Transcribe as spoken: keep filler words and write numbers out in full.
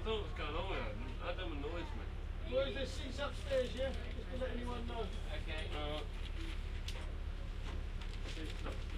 thought what was going on with her. Adam annoys me. Well, there's seats upstairs, yeah? Just to let anyone know. Okay. Uh, seats up.